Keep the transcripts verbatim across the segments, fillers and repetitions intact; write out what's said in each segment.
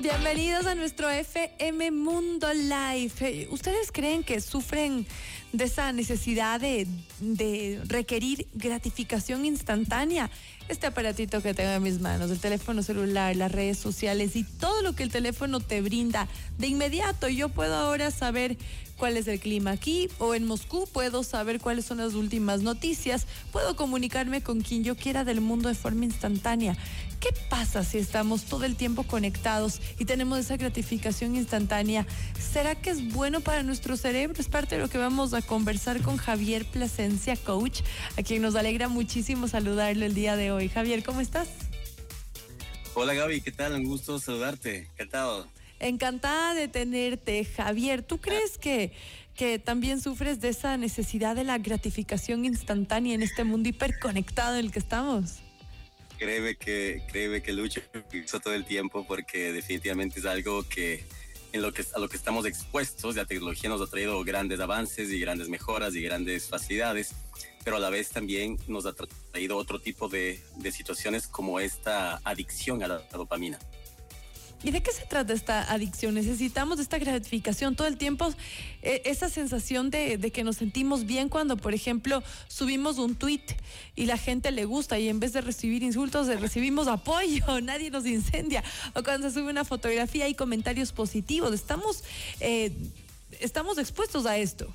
Bienvenidos a nuestro F M Mundo Live. ¿Ustedes creen que sufren de esa necesidad de, de requerir gratificación instantánea? Este aparatito que tengo en mis manos, el teléfono celular, las redes sociales y todo lo que el teléfono te brinda de inmediato. Yo puedo ahora saber cuál es el clima aquí o en Moscú, puedo saber cuáles son las últimas noticias, puedo comunicarme con quien yo quiera del mundo de forma instantánea. ¿Qué pasa si estamos todo el tiempo conectados y tenemos esa gratificación instantánea? ¿Será que es bueno para nuestro cerebro? Es parte de lo que vamos a conversar con Javier Plasencia, coach, a quien nos alegra muchísimo saludarlo el día de hoy. Javier, ¿cómo estás? Hola Gaby, ¿qué tal? Un gusto saludarte. Encantado. Encantada de tenerte, Javier. ¿Tú crees que, que también sufres de esa necesidad de la gratificación instantánea en este mundo hiperconectado en el que estamos? Créeme que, créeme que lucho todo el tiempo porque definitivamente es algo que en lo que a lo que estamos expuestos. La tecnología nos ha traído grandes avances y grandes mejoras y grandes facilidades, pero a la vez también nos ha traído otro tipo de, de situaciones como esta adicción a la, a la dopamina. ¿Y de qué se trata esta adicción? Necesitamos esta gratificación todo el tiempo, eh, esa sensación de, de que nos sentimos bien cuando, por ejemplo, subimos un tweet y la gente le gusta y en vez de recibir insultos recibimos apoyo, nadie nos incendia. O cuando se sube una fotografía hay comentarios positivos. Estamos, eh, estamos expuestos a esto.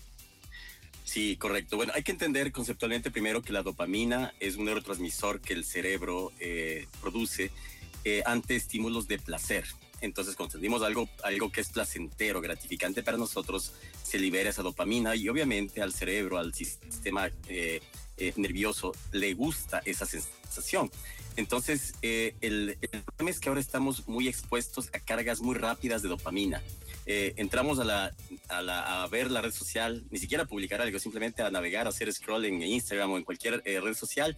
Sí, correcto. Bueno, hay que entender conceptualmente primero que la dopamina es un neurotransmisor que el cerebro eh, produce Eh, ante estímulos de placer. Entonces, cuando sentimos algo, algo que es placentero, gratificante para nosotros, se libera esa dopamina y obviamente al cerebro, al sistema eh, eh, nervioso, le gusta esa sensación. Entonces, eh, el, el problema es que ahora estamos muy expuestos a cargas muy rápidas de dopamina. Eh, entramos a, la, a, la, a ver la red social, ni siquiera a publicar algo, simplemente a navegar, a hacer scroll en Instagram o en cualquier eh, red social,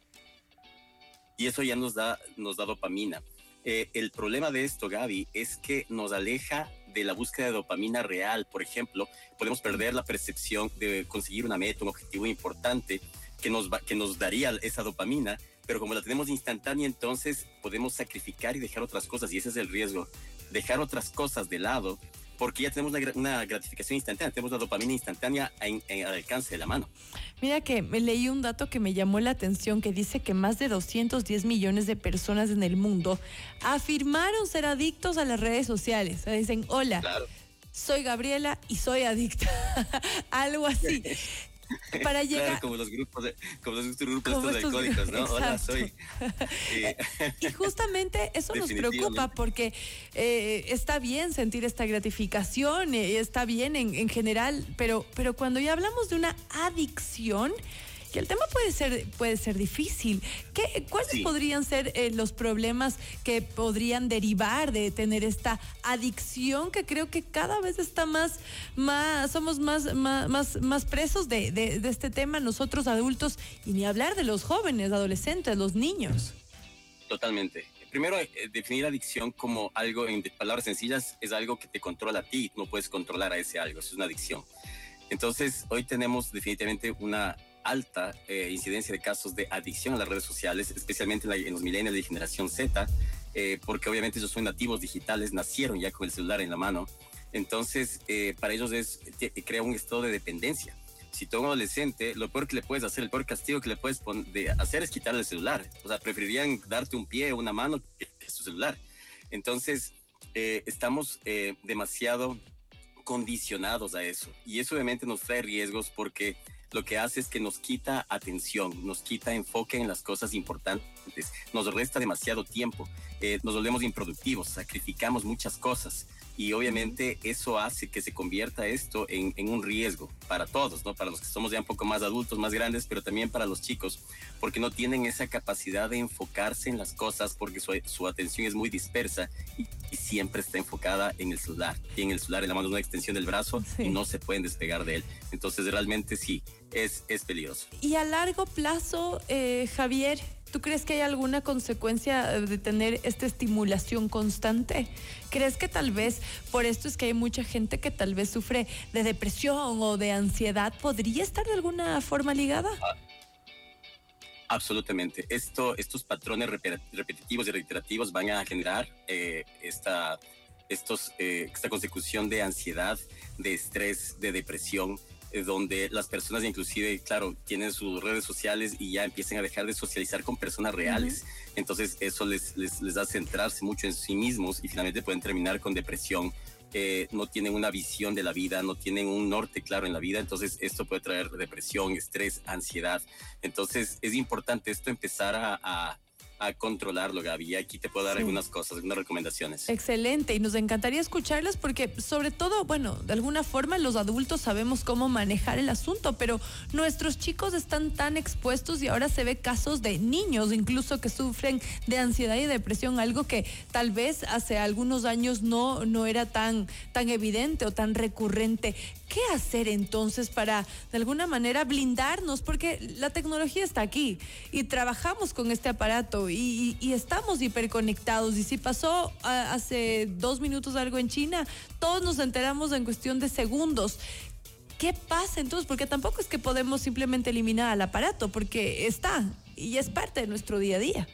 y eso ya nos da, nos da dopamina. Eh, el problema de esto, Gaby, es que nos aleja de la búsqueda de dopamina real. Por ejemplo, podemos perder la percepción de conseguir una meta, un objetivo importante que nos, va, que nos daría esa dopamina, pero como la tenemos instantánea, entonces podemos sacrificar y dejar otras cosas, y ese es el riesgo, dejar otras cosas de lado, porque ya tenemos una, una gratificación instantánea, tenemos la dopamina instantánea en, en, al alcance de la mano. Mira que me leí un dato que me llamó la atención, que dice que más de doscientos diez millones de personas en el mundo afirmaron ser adictos a las redes sociales. O sea, dicen, hola, claro, soy Gabriela y soy adicta. Algo así. Para llegar... Claro, como los grupos de, como los grupos como estos de alcohólicos, ¿no? Exacto. Hola, soy. Y justamente eso nos preocupa porque eh, está bien sentir esta gratificación, eh, está bien en, en general, pero, pero cuando ya hablamos de una adicción, que el tema puede ser, puede ser difícil. ¿Qué, ¿Cuáles sí. podrían ser eh, los problemas que podrían derivar de tener esta adicción que creo que cada vez está más, más somos más, más, más, más presos de, de, de este tema nosotros adultos, y ni hablar de los jóvenes, adolescentes, los niños? Totalmente. Primero, eh, definir adicción como algo, en palabras sencillas, es algo que te controla a ti, no puedes controlar a ese algo, eso es una adicción. Entonces, hoy tenemos definitivamente una alta eh, incidencia de casos de adicción a las redes sociales, especialmente en, la, en los millennials de generación Z, eh, porque obviamente ellos son nativos digitales, nacieron ya con el celular en la mano. Entonces, eh, para ellos es, te, crea un estado de dependencia. Si tú eres un adolescente, lo peor que le puedes hacer, el peor castigo que le puedes pon, de hacer es quitarle el celular. O sea, preferirían darte un pie o una mano que, que su celular. Entonces, eh, estamos eh, demasiado condicionados a eso. Y eso obviamente nos trae riesgos porque lo que hace es que nos quita atención, nos quita enfoque en las cosas importantes, nos resta demasiado tiempo, eh, nos volvemos improductivos, sacrificamos muchas cosas y obviamente eso hace que se convierta esto en, en un riesgo para todos, ¿no? Para los que somos ya un poco más adultos, más grandes, pero también para los chicos, porque no tienen esa capacidad de enfocarse en las cosas porque su, su atención es muy dispersa y, y siempre está enfocada en el celular. Tienen el celular en la mano, una extensión del brazo, sí, y no se pueden despegar de él. Entonces realmente sí, es, es peligroso. Y a largo plazo, eh, Javier, ¿tú crees que hay alguna consecuencia de tener esta estimulación constante? ¿Crees que tal vez por esto es que hay mucha gente que tal vez sufre de depresión o de ansiedad? ¿Podría estar de alguna forma ligada? Absolutamente. Esto, estos patrones repetitivos y reiterativos van a generar eh, esta, estos, eh, esta consecución de ansiedad, de estrés, de depresión, eh, donde las personas inclusive, claro, tienen sus redes sociales y ya empiezan a dejar de socializar con personas reales. Uh-huh. Entonces eso les, les, les hace centrarse mucho en sí mismos y finalmente pueden terminar con depresión. Eh, no tienen una visión de la vida, no tienen un norte claro en la vida, entonces esto puede traer depresión, estrés, ansiedad. Entonces es importante esto empezar a, a, a controlarlo, Gaby, y aquí te puedo dar sí. algunas cosas, algunas recomendaciones. Excelente, y nos encantaría escucharlas porque sobre todo, bueno, de alguna forma los adultos sabemos cómo manejar el asunto, pero nuestros chicos están tan expuestos y ahora se ve casos de niños incluso que sufren de ansiedad y depresión, algo que tal vez hace algunos años no, no era tan, tan evidente o tan recurrente. ¿Qué hacer entonces para de alguna manera blindarnos? Porque la tecnología está aquí y trabajamos con este aparato y, y, y estamos hiperconectados. Y si pasó a, hace dos minutos algo en China, todos nos enteramos en cuestión de segundos. ¿Qué pasa entonces? Porque tampoco es que podemos simplemente eliminar al aparato, porque está y es parte de nuestro día a día.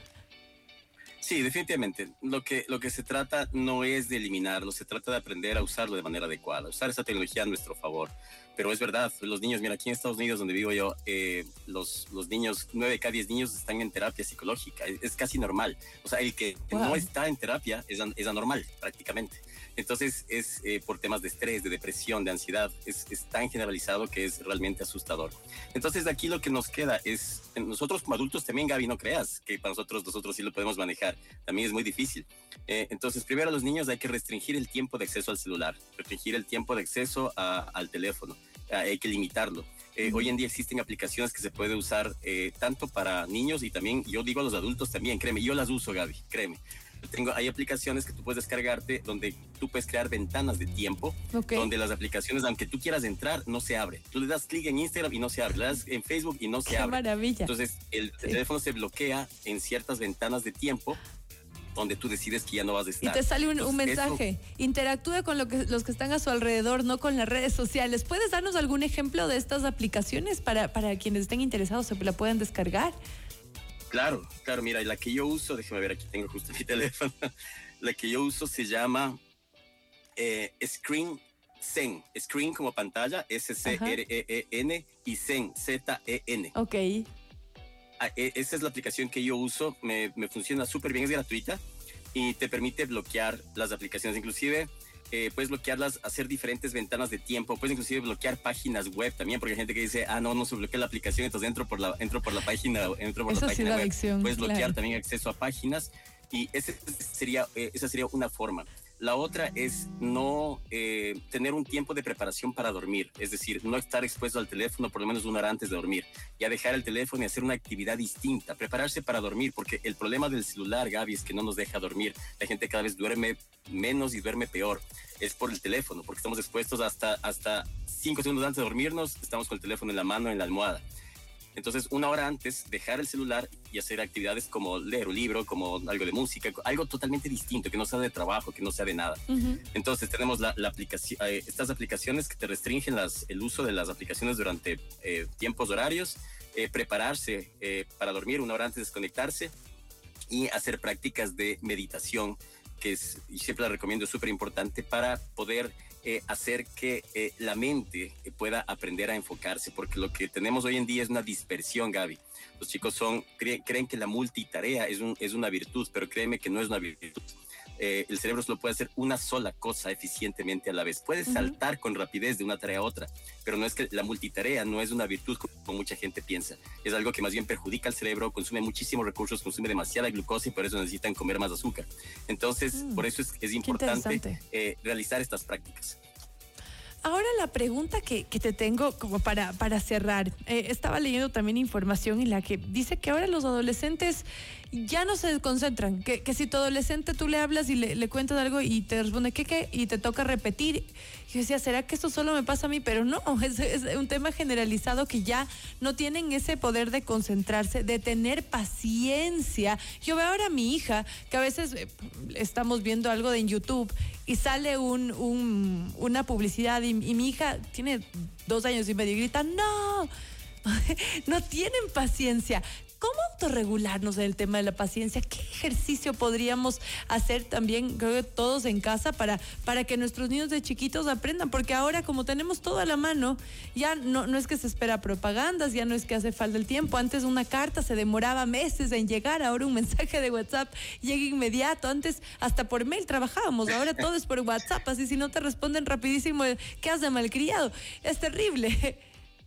Sí, definitivamente. Lo que, lo que se trata no es de eliminarlo, se trata de aprender a usarlo de manera adecuada, usar esa tecnología a nuestro favor. Pero es verdad, los niños, mira, aquí en Estados Unidos, donde vivo yo, eh, los, los niños, nueve de cada diez niños están en terapia psicológica. Es, es casi normal. O sea, el que wow. no está en terapia es, es anormal, prácticamente. Entonces, es eh, por temas de estrés, de depresión, de ansiedad. Es, es tan generalizado que es realmente asustador. Entonces, aquí lo que nos queda es, nosotros como adultos también, Gaby, no creas que para nosotros, nosotros sí lo podemos manejar. También es muy difícil. Eh, entonces, primero a los niños hay que restringir el tiempo de acceso al celular, restringir el tiempo de acceso a, al teléfono. Hay que limitarlo. Eh, hoy en día existen aplicaciones que se puede usar eh, tanto para niños y también, yo digo a los adultos también, créeme, yo las uso, Gaby, créeme. Tengo, hay aplicaciones que tú puedes descargarte donde tú puedes crear ventanas de tiempo, okay. donde las aplicaciones, aunque tú quieras entrar, no se abre. Tú le das clic en Instagram y no se abre, le das en Facebook y no se ¡Qué abre. maravilla! Entonces, el sí. teléfono se bloquea en ciertas ventanas de tiempo donde tú decides que ya no vas a estar. Y te sale un, Entonces, un mensaje, eso... interactúa con lo que, los que están a su alrededor, no con las redes sociales. ¿Puedes darnos algún ejemplo de estas aplicaciones para, para quienes estén interesados, se la puedan descargar? Claro, claro, mira, la que yo uso, déjame ver, aquí tengo justo mi teléfono, la que yo uso se llama eh, Screen Zen, Screen como pantalla, S C R E E N, y Zen, Z E N. Ok. Esa es la aplicación que yo uso, me, me funciona súper bien, es gratuita y te permite bloquear las aplicaciones, inclusive eh, puedes bloquearlas, hacer diferentes ventanas de tiempo, puedes inclusive bloquear páginas web también, porque hay gente que dice, ah, no, no se bloquea la aplicación, entonces entro por la, entro por la página, entro por Eso la página sí, web, adicción, puedes bloquear claro. también acceso a páginas y ese sería, eh, esa sería una forma. La otra es no eh, tener un tiempo de preparación para dormir, es decir, no estar expuesto al teléfono por lo menos una hora antes de dormir, ya dejar el teléfono y hacer una actividad distinta, prepararse para dormir, porque el problema del celular, Gaby, es que no nos deja dormir. La gente cada vez duerme menos y duerme peor. Es por el teléfono, porque estamos expuestos hasta, hasta cinco segundos antes de dormirnos, estamos con el teléfono en la mano, en la almohada. Entonces, una hora antes, dejar el celular y hacer actividades como leer un libro, como algo de música, algo totalmente distinto, que no sea de trabajo, que no sea de nada. Uh-huh. Entonces, tenemos la, la aplicación, eh, estas aplicaciones que te restringen las, el uso de las aplicaciones durante eh, tiempos horarios, eh, prepararse eh, para dormir una hora antes de desconectarse y hacer prácticas de meditación, que es, y siempre la recomiendo, es súper importante para poder eh, hacer que eh, la mente pueda aprender a enfocarse, porque lo que tenemos hoy en día es una dispersión, Gaby. Los chicos son, creen, creen que la multitarea es, un, es una virtud, pero créeme que no es una virtud. Eh, el cerebro solo puede hacer una sola cosa eficientemente a la vez. Puede saltar uh-huh. con rapidez de una tarea a otra, pero no es que la multitarea no es una virtud como mucha gente piensa. Es algo que más bien perjudica al cerebro, consume muchísimos recursos, consume demasiada glucosa y por eso necesitan comer más azúcar. Entonces, uh-huh. por eso es, es importante eh, realizar estas prácticas. Ahora la pregunta que, que te tengo como para, para cerrar. Eh, estaba leyendo también información en la que dice que ahora los adolescentes ya no se concentran, que, que si tu adolescente tú le hablas y le, le cuentas algo y te responde ¿qué, qué? Y te toca repetir. Yo decía, ¿será que esto solo me pasa a mí? Pero no, es, es un tema generalizado que ya no tienen ese poder de concentrarse, de tener paciencia. Yo veo ahora a mi hija, que a veces eh, estamos viendo algo de en YouTube y sale un, un, una publicidad y, y mi hija tiene dos años y medio y grita, ¡no! No tienen paciencia. ¿cómo autorregularnos en el tema de la paciencia? ¿Qué ejercicio podríamos hacer también, creo que todos en casa, para, para que nuestros niños de chiquitos aprendan? Porque ahora, como tenemos todo a la mano, ya no, no es que se espera propagandas, ya no es que hace falta el tiempo. Antes una carta se demoraba meses en llegar, ahora un mensaje de WhatsApp llega inmediato. Antes hasta por mail trabajábamos, ahora todo es por WhatsApp, así si no te responden rapidísimo, ¿qué has de malcriado? Es terrible.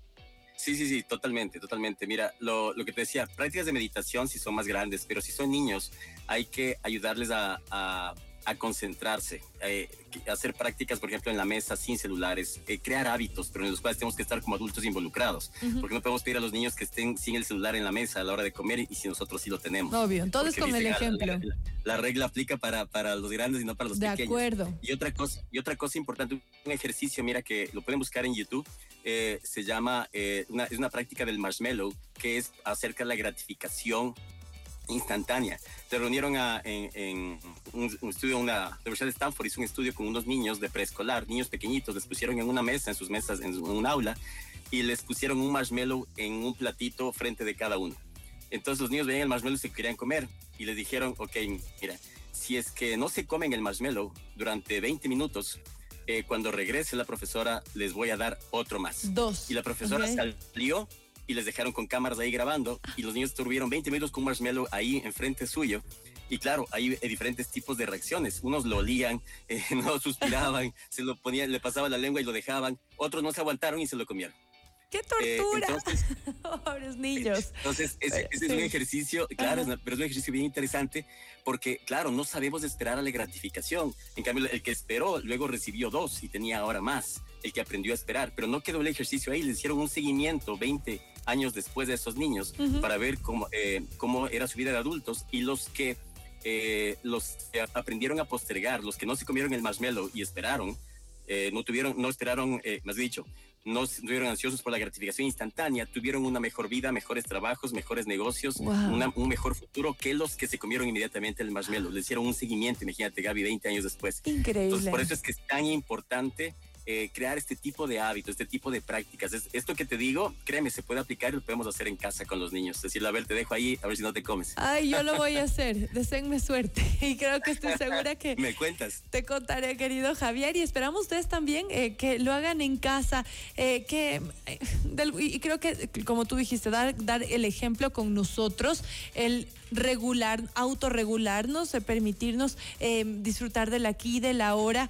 Sí, sí, sí, totalmente, totalmente. Mira, lo, lo que te decía, prácticas de meditación si son más grandes, pero si son niños, hay que ayudarles a, a, a concentrarse, eh, hacer prácticas, por ejemplo, en la mesa sin celulares, eh, crear hábitos, pero en los cuales tenemos que estar como adultos involucrados, uh-huh. porque no podemos pedir a los niños que estén sin el celular en la mesa a la hora de comer y si nosotros sí lo tenemos. Obvio, todo es con el ejemplo. La, la, la regla aplica para, para los grandes y no para los de pequeños. De acuerdo. Y otra cosa, y otra cosa importante, un ejercicio, mira, que lo pueden buscar en YouTube, eh, se llama, eh, una, es una práctica del marshmallow, que es acerca de la gratificación instantánea. Se reunieron a, en, en un, un estudio, una Universidad de Stanford hizo un estudio con unos niños de preescolar, niños pequeñitos, les pusieron en una mesa, en sus mesas, en un aula, y les pusieron un marshmallow en un platito frente de cada uno. Entonces los niños veían el marshmallow y se querían comer, y les dijeron, ok, mira, si es que no se comen el marshmallow durante veinte minutos, eh, cuando regrese la profesora les voy a dar otro más. Dos. Y la profesora okay. salió y les dejaron con cámaras ahí grabando y los niños estuvieron veinte minutos con un marshmallow ahí enfrente suyo. Y claro, hay eh, diferentes tipos de reacciones. Unos lo olían, eh, no suspiraban, se lo ponían, le pasaban la lengua y lo dejaban. Otros no se aguantaron y se lo comieron. ¡Qué tortura! Eh, entonces, pobres niños. Entonces, ese, ese sí. es un ejercicio, claro, es una, pero es un ejercicio bien interesante porque, claro, no sabemos esperar a la gratificación. En cambio, el que esperó luego recibió dos y tenía ahora más. El que aprendió a esperar, pero no quedó el ejercicio ahí. Le hicieron un seguimiento veinte años después de esos niños uh-huh. para ver cómo, eh, cómo era su vida de adultos y los que, eh, los que aprendieron a postergar, los que no se comieron el marshmallow y esperaron, eh, no tuvieron, no esperaron, eh, más dicho, no estuvieron ansiosos por la gratificación instantánea, tuvieron una mejor vida, mejores trabajos, mejores negocios, wow. una, un mejor futuro que los que se comieron inmediatamente el marshmallow. Le hicieron un seguimiento, imagínate, Gaby, veinte años después. Increíble. Entonces, por eso es que es tan importante eh, crear este tipo de hábitos, este tipo de prácticas. Es, esto que te digo, créeme, se puede aplicar y lo podemos hacer en casa con los niños. Es decir, a ver, te dejo ahí, a ver si no te comes. Ay, yo lo voy a hacer. Deseenme suerte. Y creo que estoy segura que... Me cuentas. Te contaré, querido Javier. Y esperamos ustedes también eh, que lo hagan en casa. Eh, que eh, del, y creo que, como tú dijiste, dar, dar el ejemplo con nosotros, el regular, autorregularnos, eh, permitirnos eh, disfrutar del aquí, del ahora.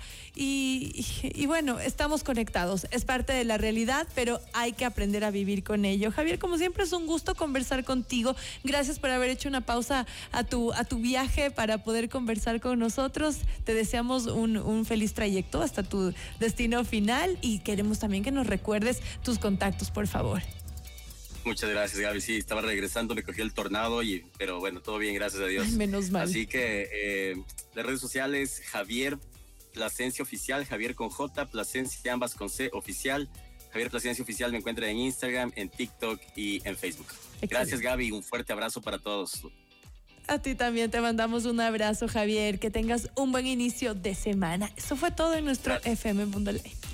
Y, y, y bueno, estamos conectados. Es parte de la realidad, pero hay que aprender a vivir con ello. Javier, como siempre, es un gusto conversar contigo. Gracias por haber hecho una pausa a tu, a tu viaje para poder conversar con nosotros. Te deseamos un, un feliz trayecto hasta tu destino final y queremos también que nos recuerdes tus contactos, por favor. Muchas gracias, Gaby. Sí, estaba regresando, me cogió el tornado, y, pero bueno, todo bien, gracias a Dios. Ay, menos mal. Así que eh, las redes sociales, Javier Plasencia Oficial, Javier con J, Plasencia ambas con C, Oficial. Javier Plasencia Oficial me encuentra en Instagram, en TikTok y en Facebook. Excelente. Gracias, Gaby. Un fuerte abrazo para todos. A ti también te mandamos un abrazo, Javier. Que tengas un buen inicio de semana. Eso fue todo en nuestro Gracias. F M Mundo Live.